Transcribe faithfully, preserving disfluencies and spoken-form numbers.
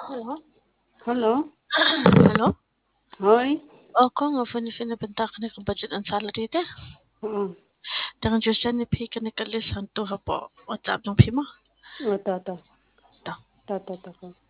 Hello? Hello? Hello? Hoy? Ako nga fani fina benta ka ni ka budget ang salary te. Oo. Dengan juice ni pi ka ni ka list hantu ha po. WhatsApp ng pi mo. Oh, to, to. To. To, to, to.